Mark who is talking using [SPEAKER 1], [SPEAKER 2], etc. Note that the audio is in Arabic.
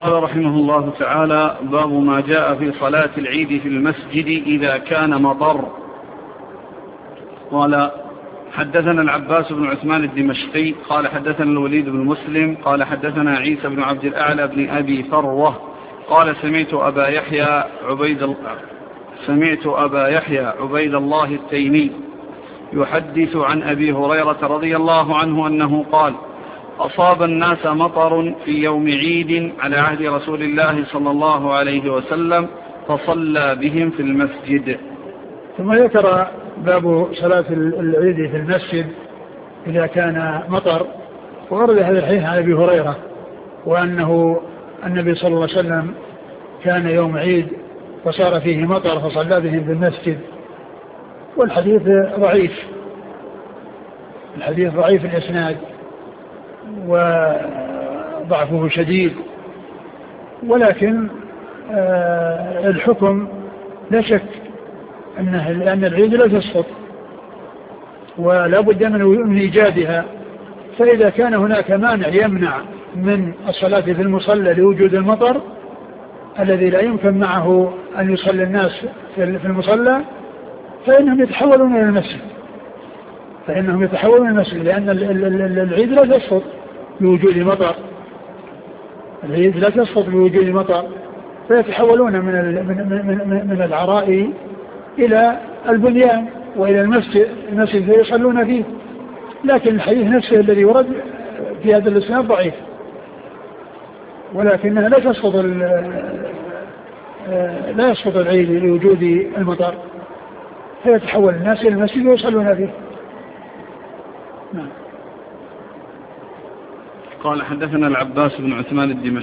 [SPEAKER 1] قال رحمه الله تعالى: باب ما جاء في صلاة العيد في المسجد إذا كان مطر. قال: حدثنا العباس بن عثمان الدمشقي قال حدثنا الوليد بن مسلم قال حدثنا عيسى بن عبد الأعلى بن أبي فروة قال سمعت أبا يحيى عبيد الله التيمي يحدث عن أبي هريرة رضي الله عنه أنه قال: أصاب الناس مطر في يوم عيد على عهد رسول الله صلى الله عليه وسلم فصلى بهم في المسجد.
[SPEAKER 2] ثم ذكر باب صلاة العيد في المسجد إذا كان مطر، وورد هذا الحديث عن أبي هريرة وأنه النبي صلى الله عليه وسلم كان يوم عيد فصار فيه مطر فصلى بهم في المسجد. والحديث ضعيف، الحديث ضعيف الإسناد وضعفه شديد، ولكن الحكم لا شك أن العيد لا تسقط ولا بد من إيجادها. فإذا كان هناك مانع يمنع من الصلاة في المصلى لوجود المطر الذي لا يمكن معه أن يصلي الناس في المصلى فإنهم يتحولون إلى المسجد، لأن العيد لا تسقط بوجود مطر، العيد لا تسقط بوجود مطر، فيتحولون من العراء إلى البنيان وإلى المسجد فيصلون فيه. لكن الحديث نفسه الذي ورد في هذا الإسناد ضعيف، ولكنها لا يسقط العيد لوجود المطر، فيتحول الناس إلى المسجد ويصلون فيه.
[SPEAKER 1] قال: حدثنا العباس بن عثمان الدمشقي